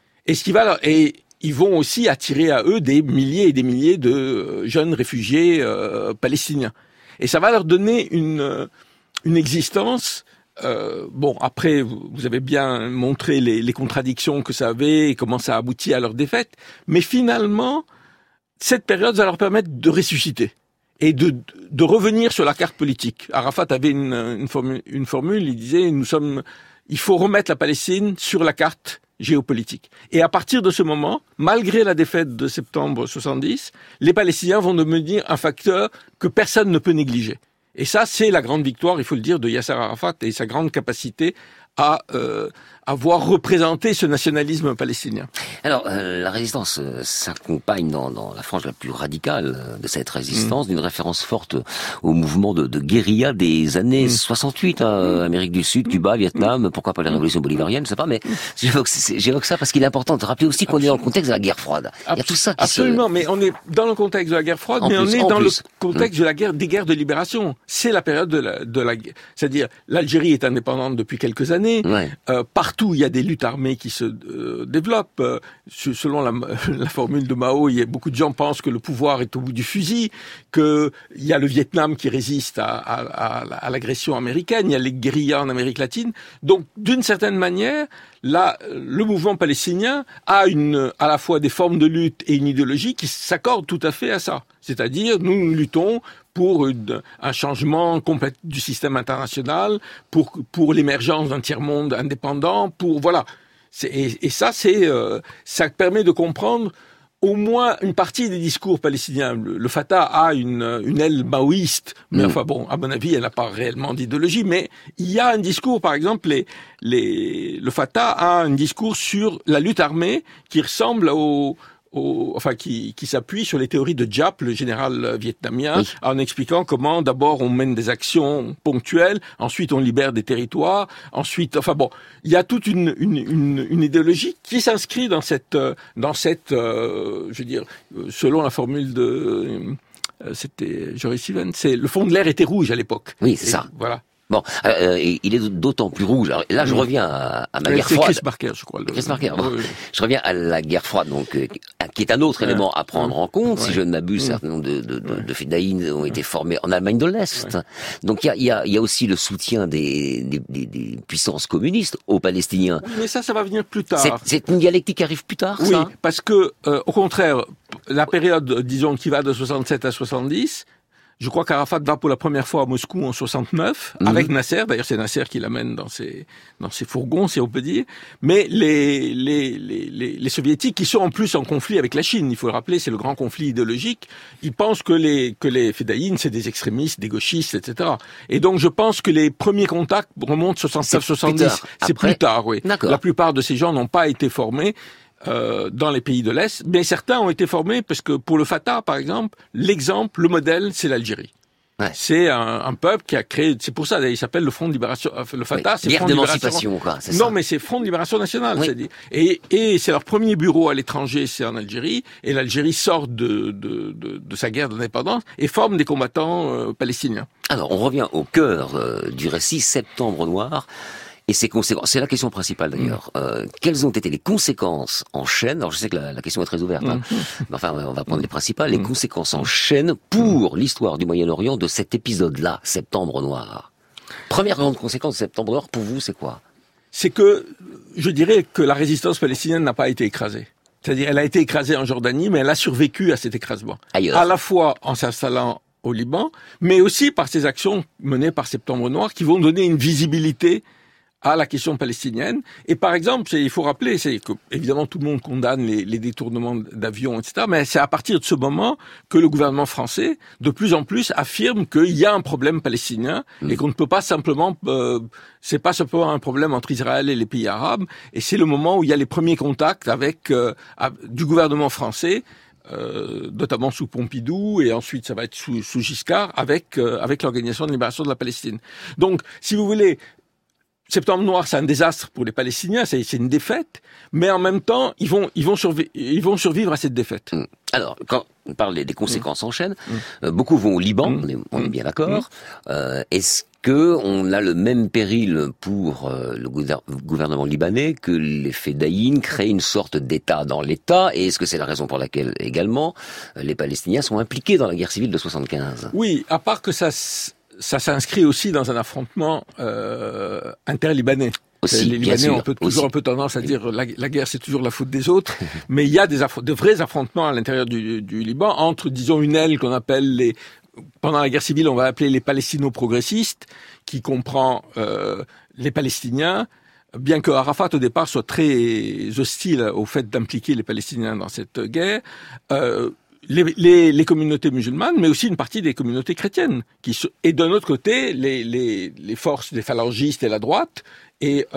Et ils vont aussi attirer à eux des milliers et des milliers de jeunes réfugiés palestiniens. Et ça va leur donner une existence. Après, vous avez bien montré les contradictions que ça avait et comment ça a abouti à leur défaite. Mais finalement, cette période va leur permettre de ressusciter et de revenir sur la carte politique. Arafat avait une formule, il disait il faut remettre la Palestine sur la carte géopolitique. Et à partir de ce moment, malgré la défaite de septembre 70, les Palestiniens vont devenir un facteur que personne ne peut négliger. Et ça, c'est la grande victoire, il faut le dire, de Yasser Arafat et sa grande capacité à avoir représenté ce nationalisme palestinien. Alors, la résistance s'accompagne dans la frange la plus radicale de cette résistance d'une référence forte au mouvement de guérilla des années 68, Amérique du Sud, Cuba, Vietnam, pourquoi pas la révolution bolivarienne, je sais pas, mais j'évoque ça parce qu'il est important de rappeler aussi qu'on est dans le contexte de la guerre froide. Il y a tout ça qui mais on est dans le contexte de la guerre froide, mais on est dans le contexte des guerres de libération. C'est la période de la guerre. C'est-à-dire, l'Algérie est indépendante depuis quelques années. Partout, il y a des luttes armées qui se développent. Selon la formule de Mao, beaucoup de gens pensent que le pouvoir est au bout du fusil, qu'il y a le Vietnam qui résiste à l'agression américaine, il y a les guérillas en Amérique latine. Donc, d'une certaine manière, le mouvement palestinien a à la fois des formes de lutte et une idéologie qui s'accordent tout à fait à ça. C'est-à-dire, nous luttons pour un changement complet du système international, pour l'émergence d'un tiers-monde indépendant, ça permet de comprendre au moins une partie des discours palestiniens. Le Fatah a une aile maoïste, mais enfin bon, à mon avis, elle n'a pas réellement d'idéologie, mais il y a un discours, par exemple, le Fatah a un discours sur la lutte armée qui ressemble qui s'appuie sur les théories de Giap, le général vietnamien, en expliquant comment d'abord on mène des actions ponctuelles, ensuite on libère des territoires, ensuite, il y a toute une idéologie qui s'inscrit dans cette, selon la formule c'était Joris Stevens, c'est le fond de l'air était rouge à l'époque. Oui, c'est ça. Voilà. Bon, il est d'autant plus rouge. Alors là, je reviens à ma guerre froide. Chris Marker, je crois. Chris Marker. Bon. Oui. Je reviens à la guerre froide, donc qui est un autre élément à prendre en compte. Si je ne m'abuse, certains nombre de fédayines ont été formés en Allemagne de l'Est. Donc il y a aussi le soutien des puissances communistes aux Palestiniens. Oui, mais ça va venir plus tard. C'est une dialectique qui arrive plus tard. Oui, ça parce que au contraire, la période, disons, qui va de 67 à 70. Je crois qu'Arafat va pour la première fois à Moscou en 69, avec Nasser. D'ailleurs, c'est Nasser qui l'amène dans ses fourgons, si on peut dire. Mais les soviétiques, qui sont en plus en conflit avec la Chine, il faut le rappeler, c'est le grand conflit idéologique. Ils pensent que les fédayines, c'est des extrémistes, des gauchistes, etc. Et donc, je pense que les premiers contacts remontent 69-70. C'est plus tard, oui. D'accord. La plupart de ces gens n'ont pas été formés dans les pays de l'Est, mais certains ont été formés parce que pour le Fatah, par exemple, le modèle, c'est l'Algérie. Ouais. C'est un peuple qui a créé, c'est pour ça d'ailleurs, il s'appelle le Front de Libération, le Fatah, c'est Front de Libération. Quoi, c'est non, ça. mais c'est Front de Libération Nationale, c'est-à-dire. Et c'est leur premier bureau à l'étranger, c'est en Algérie, et l'Algérie sort de sa guerre d'indépendance et forme des combattants palestiniens. Alors, on revient au cœur du récit, Septembre Noir. Et ses conséquences, c'est la question principale d'ailleurs. Quelles ont été les conséquences en chaîne? Alors je sais que la question est très ouverte, mais enfin on va prendre les principales. Les conséquences en chaîne pour l'histoire du Moyen-Orient de cet épisode-là, Septembre Noir. Première grande conséquence de Septembre Noir pour vous, c'est quoi? C'est que je dirais que la résistance palestinienne n'a pas été écrasée. C'est-à-dire elle a été écrasée en Jordanie, mais elle a survécu à cet écrasement. Ailleurs. À la fois en s'installant au Liban, mais aussi par ces actions menées par Septembre Noir qui vont donner une visibilité à la question palestinienne. Et par exemple, il faut rappeler, c'est que évidemment tout le monde condamne les détournements d'avions, etc. Mais c'est à partir de ce moment que le gouvernement français, de plus en plus, affirme qu'il y a un problème palestinien et qu'on ne peut pas simplement, c'est pas simplement un problème entre Israël et les pays arabes. Et c'est le moment où il y a les premiers contacts avec du gouvernement français. Notamment sous Pompidou et ensuite ça va être sous Giscard avec l'Organisation de libération de la Palestine. Donc, si vous voulez, Septembre Noir, c'est un désastre pour les Palestiniens, c'est une défaite, mais en même temps, ils vont survivre à cette défaite. Alors, quand on parle des conséquences en chaîne, beaucoup vont au Liban, on est bien d'accord. Est-ce que on a le même péril pour le gouvernement libanais que les fédayines créent une sorte d'État dans l'État? Et est-ce que c'est la raison pour laquelle également les Palestiniens sont impliqués dans la guerre civile de 75? Oui, à part que ça s'inscrit aussi dans un affrontement inter-libanais. Aussi, les Libanais ont toujours un peu tendance à dire la guerre c'est toujours la faute des autres, mais il y a de vrais affrontements à l'intérieur du Liban entre, disons, une aile qu'on appelle pendant la guerre civile, on va appeler les palestino-progressistes, qui comprend les Palestiniens, bien que Arafat au départ soit très hostile au fait d'impliquer les Palestiniens dans cette guerre. Les communautés musulmanes, mais aussi une partie des communautés chrétiennes, et d'un autre côté les forces des phalangistes et la droite. Et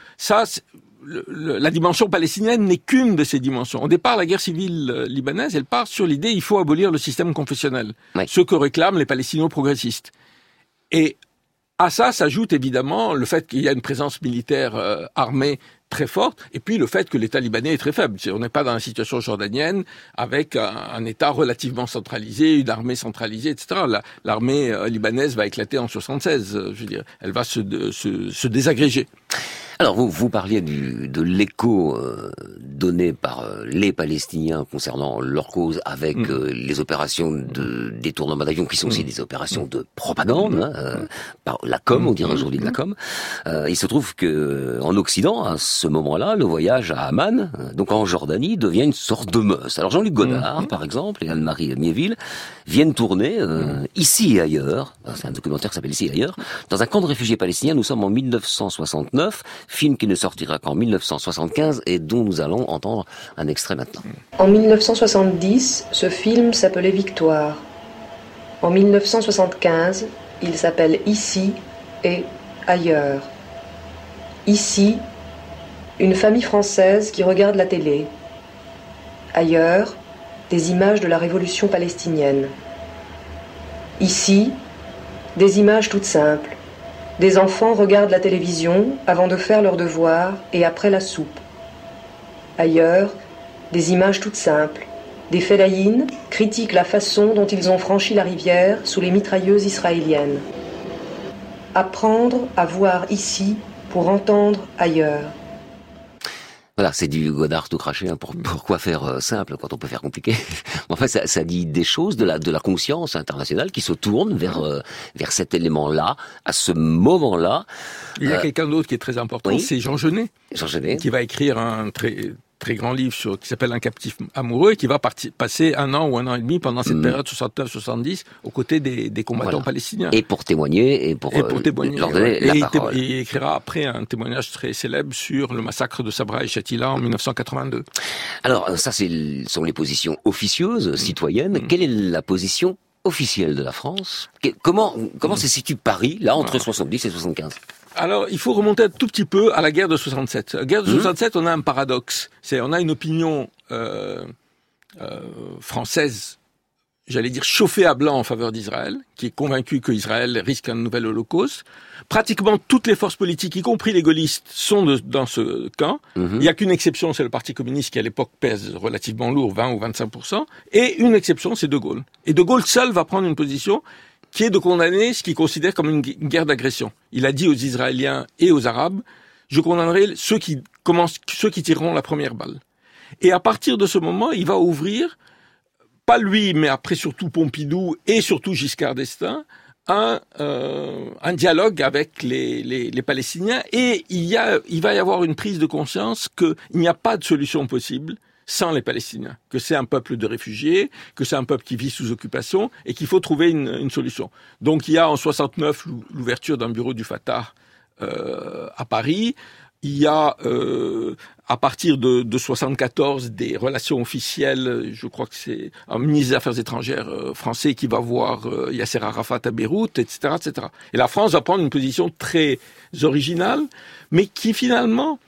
la dimension palestinienne n'est qu'une de ces dimensions. Au départ, la guerre civile libanaise, elle part sur l'idée il faut abolir le système confessionnel, ce que réclament les palestino-progressistes. Et à ça s'ajoute évidemment le fait qu'il y a une présence militaire armée très forte, et puis le fait que l'État libanais est très faible. On n'est pas dans la situation jordanienne avec un État relativement centralisé, une armée centralisée, etc. L'armée libanaise va éclater en 76, je veux dire. Elle va se désagréger. Alors, vous parliez de l'écho donné par les Palestiniens concernant leur cause avec les opérations de détournement d'avions qui sont aussi des opérations de propagande, par la com, on dirait aujourd'hui de la com. Il se trouve que en Occident, à ce moment-là, le voyage à Amman, donc en Jordanie, devient une sorte de must. Alors Jean-Luc Godard, par exemple, et Anne-Marie Miéville viennent tourner Ici et ailleurs, c'est un documentaire qui s'appelle Ici et ailleurs, dans un camp de réfugiés palestiniens. Nous sommes en 1969, film qui ne sortira qu'en 1975 et dont nous allons entendre un extrait maintenant. En 1970, ce film s'appelait Victoire. En 1975, il s'appelle Ici et Ailleurs. Ici, une famille française qui regarde la télé. Ailleurs, des images de la révolution palestinienne. Ici, des images toutes simples. Des enfants regardent la télévision avant de faire leurs devoirs et après la soupe. Ailleurs, des images toutes simples. Des fédayines critiquent la façon dont ils ont franchi la rivière sous les mitrailleuses israéliennes. Apprendre à voir ici pour entendre ailleurs. Voilà, c'est du Godard tout craché. Hein. Pourquoi faire simple quand on peut faire compliqué? Enfin, ça dit des choses de la conscience internationale qui se tourne vers cet élément-là, à ce moment-là. Il y a quelqu'un d'autre qui est très important, oui. C'est Jean Genet. Jean Genet. Qui va écrire un très grand livre qui s'appelle Un captif amoureux, et qui va passer 1 an ou 1 an et demi pendant cette période 69-70 aux côtés des combattants palestiniens. Et pour témoigner, leur donner la parole. Il écrira après un témoignage très célèbre sur le massacre de Sabra et Shatila en 1982. Alors, ça, sont les positions officieuses, citoyennes. Quelle est la position officielle de la France? Comment se situe Paris, là, entre 70 et 75? Alors, il faut remonter un tout petit peu à la guerre de 67. La guerre de 67, on a un paradoxe. On a une opinion française, j'allais dire chauffée à blanc en faveur d'Israël, qui est convaincue qu'Israël risque un nouvel holocauste. Pratiquement toutes les forces politiques, y compris les gaullistes, sont dans ce camp. Il n'y a qu'une exception, c'est le Parti communiste qui à l'époque pèse relativement lourd, 20 ou 25%. Et une exception, c'est De Gaulle. Et De Gaulle seul va prendre une position qui est de condamner ce qu'il considère comme une guerre d'agression. Il a dit aux Israéliens et aux Arabes, je condamnerai ceux qui tireront la première balle. Et à partir de ce moment, il va ouvrir, pas lui, mais après surtout Pompidou et surtout Giscard d'Estaing, un dialogue avec les Palestiniens, et il va y avoir une prise de conscience qu'il n'y a pas de solution possible sans les Palestiniens, que c'est un peuple de réfugiés, que c'est un peuple qui vit sous occupation et qu'il faut trouver une solution. Donc il y a en 69 l'ouverture d'un bureau du Fatah à Paris. Il y a à partir de 74 des relations officielles, je crois que c'est un ministre des Affaires étrangères français qui va voir Yasser Arafat à Beyrouth, etc., etc. Et la France va prendre une position très originale, mais qui finalement...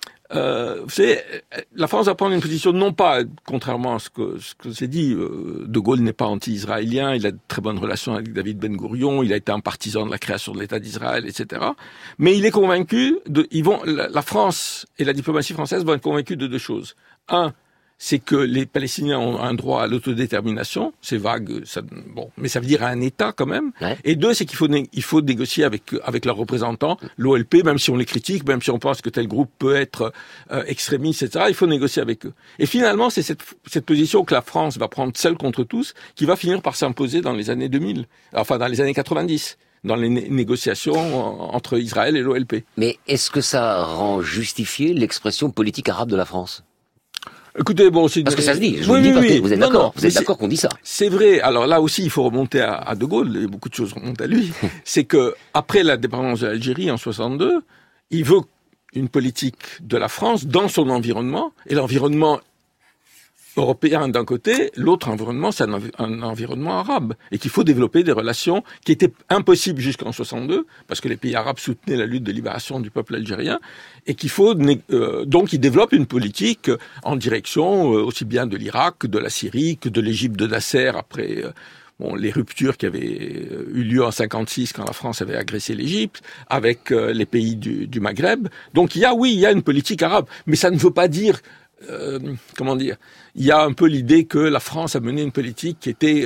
la France va prendre une position non pas, contrairement à ce que c'est dit, De Gaulle n'est pas anti-israélien, il a de très bonnes relations avec David Ben Gourion, il a été un partisan de la création de l'État d'Israël, etc. Mais il est convaincu, la France et la diplomatie française vont être convaincus de deux choses. Un, c'est que les Palestiniens ont un droit à l'autodétermination, c'est vague, mais ça veut dire à un État quand même. Ouais. Et deux, c'est qu'il faut négocier avec leurs représentants, l'OLP, même si on les critique, même si on pense que tel groupe peut être extrémiste, etc. Il faut négocier avec eux. Et finalement, c'est cette position que la France va prendre seule contre tous, qui va finir par s'imposer dans les années 2000, enfin dans les années 90. Dans les négociations entre Israël et l'OLP. Mais est-ce que ça rend justifié l'expression politique arabe de la France ? Écoutez, parce que ça se dit, je vous le dis parce que vous êtes d'accord. Vous êtes d'accord qu'on dit ça. C'est vrai. Alors là aussi, il faut remonter à De Gaulle, et beaucoup de choses remontent à lui. C'est que, après la dépendance de l'Algérie en 62, il veut une politique de la France dans son environnement, et l'environnement européen d'un côté, l'autre environnement, c'est un environnement arabe, et qu'il faut développer des relations qui étaient impossibles jusqu'en 62, parce que les pays arabes soutenaient la lutte de libération du peuple algérien, et qu'il faut donc il développe une politique en direction aussi bien de l'Irak que de la Syrie, que de l'Égypte de Nasser après les ruptures qui avaient eu lieu en 56 quand la France avait agressé l'Égypte, avec les pays du Maghreb. Donc il y a une politique arabe, mais ça ne veut pas dire il y a un peu l'idée que la France a mené une politique qui était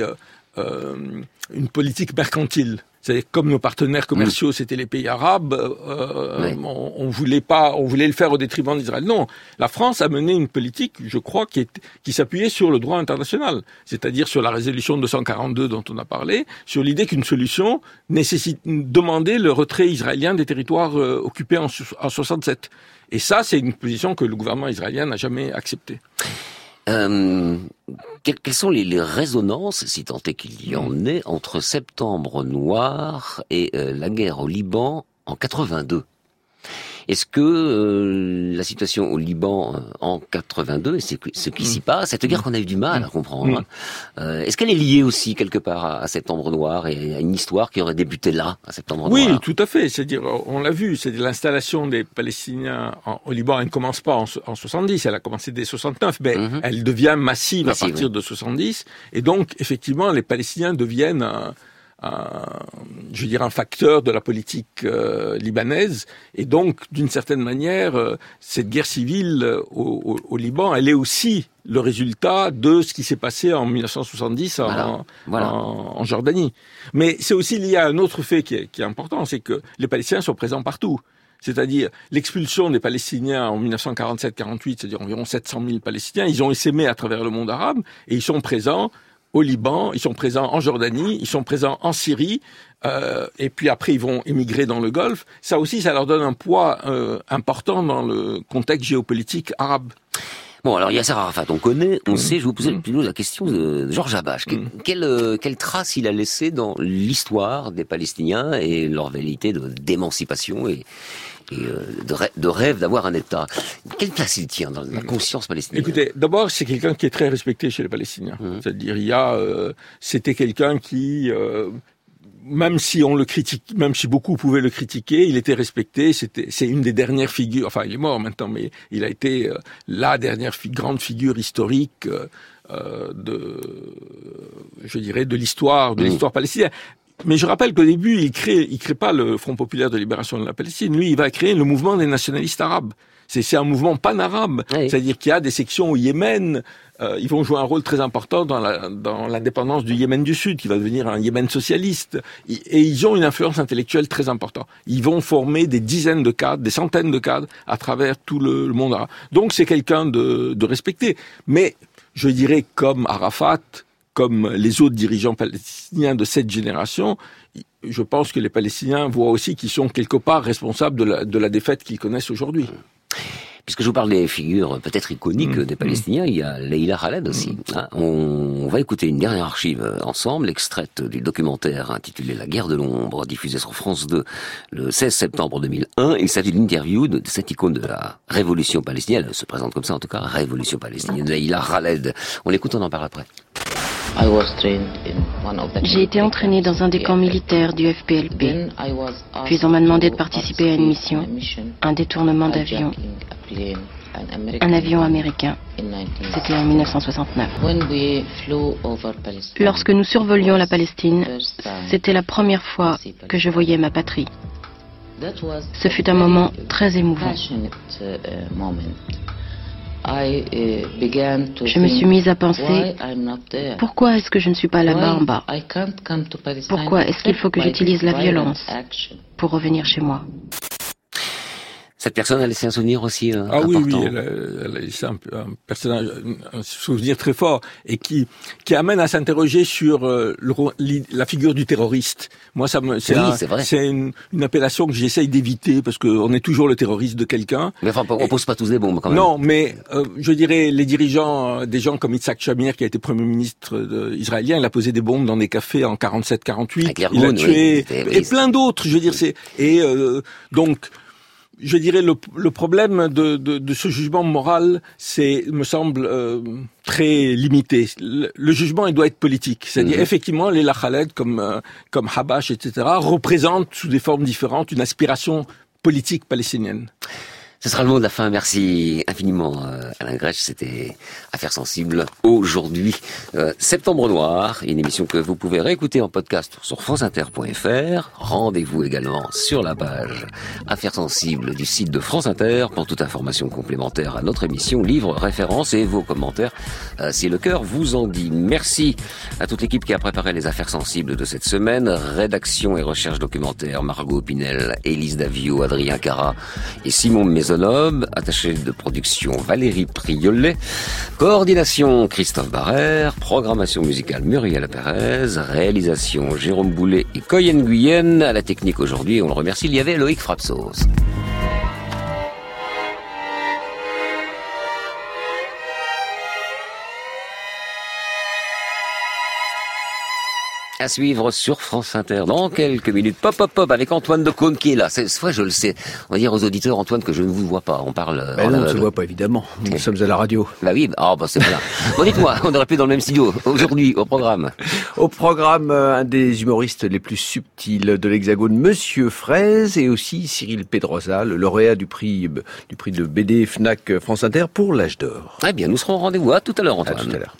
une politique mercantile. C'est-à-dire comme nos partenaires commerciaux, c'était les pays arabes, on voulait le faire au détriment d'Israël. Non, la France a mené une politique, je crois, qui s'appuyait sur le droit international, c'est-à-dire sur la résolution 242 dont on a parlé, sur l'idée qu'une solution demandait le retrait israélien des territoires occupés en 67. Et ça, c'est une position que le gouvernement israélien n'a jamais acceptée. Quelles sont les résonances, si tant est qu'il y en ait, entre Septembre Noir et la guerre au Liban en 82 ? Est-ce que la situation au Liban en 82, et c'est ce qui s'y passe, cette guerre qu'on a eu du mal à comprendre, est-ce qu'elle est liée aussi quelque part à Septembre Noir et à une histoire qui aurait débuté là, à Septembre Noir? Oui, tout à fait. C'est-à-dire, on l'a vu, c'est l'installation des Palestiniens au Liban. Elle ne commence pas en 70, elle a commencé dès 69, mais elle devient massive à partir de 70. Et donc, effectivement, les Palestiniens deviennent un facteur de la politique libanaise. Et donc, d'une certaine manière, cette guerre civile au Liban, elle est aussi le résultat de ce qui s'est passé en 1970 en Jordanie. Mais c'est aussi lié à un autre fait qui est important, c'est que les Palestiniens sont présents partout. C'est-à-dire l'expulsion des Palestiniens en 1947-48, c'est-à-dire environ 700 000 Palestiniens, ils ont essaimé à travers le monde arabe et ils sont présents au Liban, ils sont présents en Jordanie, ils sont présents en Syrie, et puis après ils vont émigrer dans le Golfe. Ça aussi, ça leur donne un poids important dans le contexte géopolitique arabe. Bon, alors Yasser Arafat, on sait, je vous posais plutôt la question de Georges Habash. Quelle trace il a laissé dans l'histoire des Palestiniens et leur velléité d'émancipation et de rêve d'avoir un État? Quelle place il tient dans la conscience palestinienne? Écoutez, d'abord, c'est quelqu'un qui est très respecté chez les Palestiniens. C'est-à-dire, c'était quelqu'un qui... même si on le critique, même si beaucoup pouvaient le critiquer, il était respecté. C'est une des dernières figures. Enfin, il est mort maintenant, mais il a été la dernière grande figure historique de l'histoire palestinienne. Mais je rappelle qu'au début, il crée pas le Front populaire de libération de la Palestine. Lui, il va créer le mouvement des nationalistes arabes. C'est un mouvement pan-arabe. Oui. C'est-à-dire qu'il y a des sections au Yémen. Ils vont jouer un rôle très important dans l'indépendance du Yémen du Sud, qui va devenir un Yémen socialiste. Et ils ont une influence intellectuelle très importante. Ils vont former des dizaines de cadres, des centaines de cadres à travers tout le monde arabe. Donc c'est quelqu'un de respecté. Mais je dirais comme Arafat, comme les autres dirigeants palestiniens de cette génération, je pense que les Palestiniens voient aussi qu'ils sont quelque part responsables de la défaite qu'ils connaissent aujourd'hui. Puisque je vous parle des figures peut-être iconiques des Palestiniens, il y a Leila Khaled aussi. On va écouter une dernière archive ensemble, extraite du documentaire intitulé La guerre de l'ombre, diffusé sur France 2 le 16 septembre 2001. Il s'agit d'une interview de cette icône de la révolution palestinienne. Elle se présente comme ça en tout cas, révolution palestinienne. Leila Khaled. On l'écoute, on en parle après. J'ai été entraîné dans un des camps militaires du FPLP. Puis on m'a demandé de participer à une mission, un détournement d'avion, un avion américain. C'était en 1969. Lorsque nous survolions la Palestine, c'était la première fois que je voyais ma patrie. Ce fut un moment très émouvant. Je me suis mise à penser, pourquoi est-ce que je ne suis pas là-bas en bas? Pourquoi est-ce qu'il faut que j'utilise la violence pour revenir chez moi? Cette personne a laissé un souvenir aussi important. Oui, elle a laissé un souvenir très fort et qui amène à s'interroger sur la figure du terroriste. Moi, c'est une appellation que j'essaye d'éviter parce qu'on est toujours le terroriste de quelqu'un. Mais enfin, on pose pas tous des bombes quand même. Non, mais je dirais les dirigeants, des gens comme Yitzhak Shamir qui a été Premier ministre israélien, il a posé des bombes dans des cafés en 47-48. Il a tué et plein d'autres. Je veux dire, donc. Je dirais le problème de ce jugement moral, me semble très limité. Le jugement, il doit être politique. C'est-à-dire effectivement, Leila Khaled comme Habash, etc., représentent sous des formes différentes une aspiration politique palestinienne. Ce sera le mot de la fin. Merci infiniment Alain Grech. C'était Affaires sensibles aujourd'hui. Septembre Noir, une émission que vous pouvez réécouter en podcast sur franceinter.fr. Rendez-vous également sur la page Affaires sensibles du site de France Inter pour toute information complémentaire à notre émission, livres, références et vos commentaires si le cœur vous en dit. Merci à toute l'équipe qui a préparé les Affaires sensibles de cette semaine. Rédaction et recherche documentaire, Margot Pinel, Élise Davio, Adrien Cara et Simon Maison. Attaché de production Valérie Priolet, coordination Christophe Barrère, programmation musicale Muriel Pérez, réalisation Jérôme Boulet et Coyen Guyenne. À la technique aujourd'hui, on le remercie, il y avait Loïc Frapsos. À suivre sur France Inter dans quelques minutes. Pop, pop, pop, avec Antoine Decaune qui est là. Cette fois, je le sais. On va dire aux auditeurs, Antoine, que je ne vous vois pas. On parle... non, on ne se voit pas, évidemment. Nous sommes à la radio. Bah oui, c'est voilà. Bon, dites-moi, on aurait pu dans le même studio. Aujourd'hui, au programme. Au programme, un des humoristes les plus subtils de l'Hexagone, Monsieur Fraise, et aussi Cyril Pedrosa, le lauréat du prix de BD Fnac France Inter pour l'Âge d'Or. Eh bien, nous serons au rendez-vous. À tout à l'heure, Antoine. À tout à l'heure.